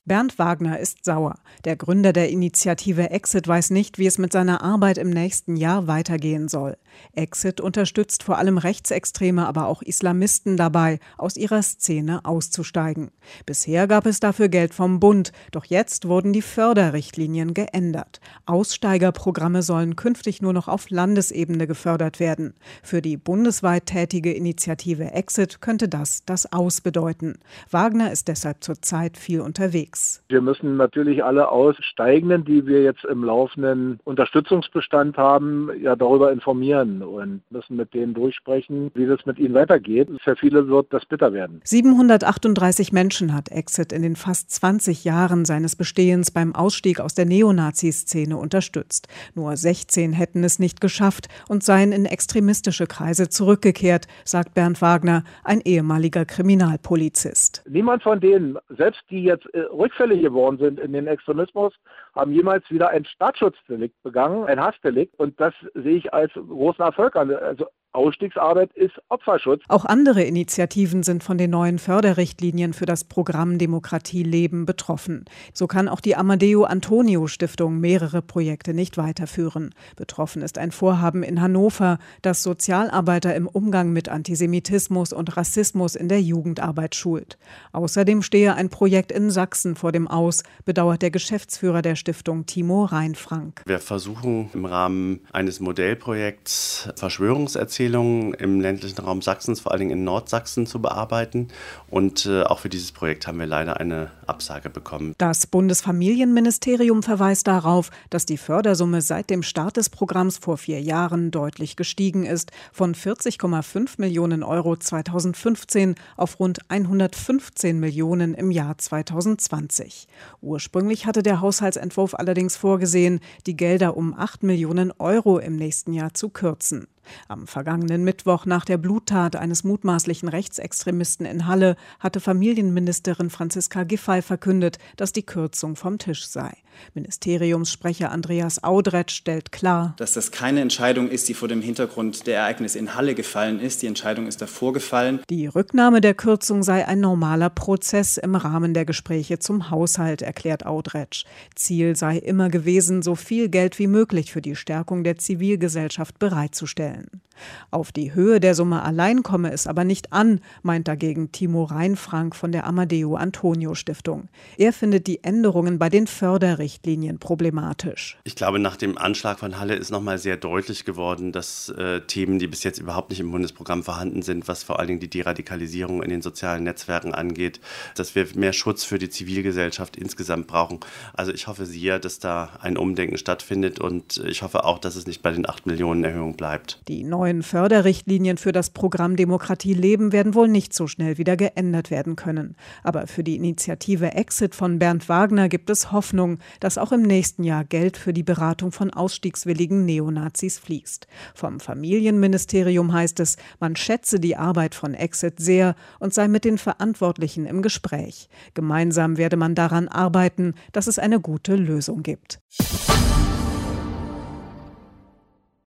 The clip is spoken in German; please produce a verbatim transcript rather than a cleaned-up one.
Bernd Wagner ist sauer. Der Gründer der Initiative Exit weiß nicht, wie es mit seiner Arbeit im nächsten Jahr weitergehen soll. Exit unterstützt vor allem Rechtsextreme, aber auch Islamisten dabei, aus ihrer Szene auszusteigen. Bisher gab es dafür Geld vom Bund, doch jetzt wurden die Förderrichtlinien geändert. Aussteigerprogramme sollen künftig nur noch auf Landesebene gefördert werden. Für die bundesweit tätige Initiative Exit könnte das das Aus bedeuten. Wagner ist deshalb zurzeit viel unterwegs. Wir müssen natürlich alle Aussteigenden, die wir jetzt im laufenden Unterstützungsbestand haben, ja darüber informieren und müssen mit denen durchsprechen, wie es mit ihnen weitergeht. Für viele wird das bitter werden. siebenhundertachtunddreißig Menschen hat Exit in den fast zwanzig Jahren seines Bestehens beim Ausstieg aus der Neonazi-Szene unterstützt. Nur sechzehn hätten es nicht geschafft und seien in extremistische Kreise zurückgekehrt, sagt Bernd Wagner, ein ehemaliger Kriminalpolizist. Niemand von denen, selbst die jetzt äh, rückfällig geworden sind in den Extremismus, haben jemals wieder ein Staatsschutzdelikt begangen, ein Hassdelikt. Und das sehe ich als großen Erfolg an. Also Ausstiegsarbeit ist Opferschutz. Auch andere Initiativen sind von den neuen Förderrichtlinien für das Programm Demokratie leben betroffen. So kann auch die Amadeo-Antonio-Stiftung mehrere Projekte nicht weiterführen. Betroffen ist ein Vorhaben in Hannover, das Sozialarbeiter im Umgang mit Antisemitismus und Rassismus in der Jugendarbeit schult. Außerdem stehe ein Projekt in Sachsen vor dem Aus, bedauert der Geschäftsführer der Stiftung Timo Reinfrank. Wir versuchen im Rahmen eines Modellprojekts Verschwörungserzählungen im ländlichen Raum Sachsens, vor allen Dingen in Nordsachsen, zu bearbeiten. Und äh, auch für dieses Projekt haben wir leider eine Absage bekommen. Das Bundesfamilienministerium verweist darauf, dass die Fördersumme seit dem Start des Programms vor vier Jahren deutlich gestiegen ist, von vierzig Komma fünf Millionen Euro zweitausendfünfzehn auf rund hundertfünfzehn Millionen im Jahr zweitausendzwanzig. Ursprünglich hatte der Haushaltsentwurf allerdings vorgesehen, die Gelder um acht Millionen Euro im nächsten Jahr zu kürzen. Am vergangenen Mittwoch nach der Bluttat eines mutmaßlichen Rechtsextremisten in Halle hatte Familienministerin Franziska Giffey verkündet, dass die Kürzung vom Tisch sei. Ministeriumssprecher Andreas Audretsch stellt klar, dass das keine Entscheidung ist, die vor dem Hintergrund der Ereignisse in Halle gefallen ist. Die Entscheidung ist davor gefallen. Die Rücknahme der Kürzung sei ein normaler Prozess im Rahmen der Gespräche zum Haushalt, erklärt Audretsch. Ziel sei immer gewesen, so viel Geld wie möglich für die Stärkung der Zivilgesellschaft bereitzustellen. Auf die Höhe der Summe allein komme es aber nicht an, meint dagegen Timo Reinfrank von der Amadeo-Antonio-Stiftung. Er findet die Änderungen bei den Förderrichtlinien problematisch. Ich glaube, nach dem Anschlag von Halle ist nochmal sehr deutlich geworden, dass äh, Themen, die bis jetzt überhaupt nicht im Bundesprogramm vorhanden sind, was vor allen Dingen die Deradikalisierung in den sozialen Netzwerken angeht, dass wir mehr Schutz für die Zivilgesellschaft insgesamt brauchen. Also ich hoffe sehr, dass da ein Umdenken stattfindet und ich hoffe auch, dass es nicht bei den acht Millionen Erhöhung bleibt. Die neuen Förderrichtlinien für das Programm Demokratie leben werden wohl nicht so schnell wieder geändert werden können. Aber für die Initiative Exit von Bernd Wagner gibt es Hoffnung, dass auch im nächsten Jahr Geld für die Beratung von ausstiegswilligen Neonazis fließt. Vom Familienministerium heißt es, man schätze die Arbeit von Exit sehr und sei mit den Verantwortlichen im Gespräch. Gemeinsam werde man daran arbeiten, dass es eine gute Lösung gibt.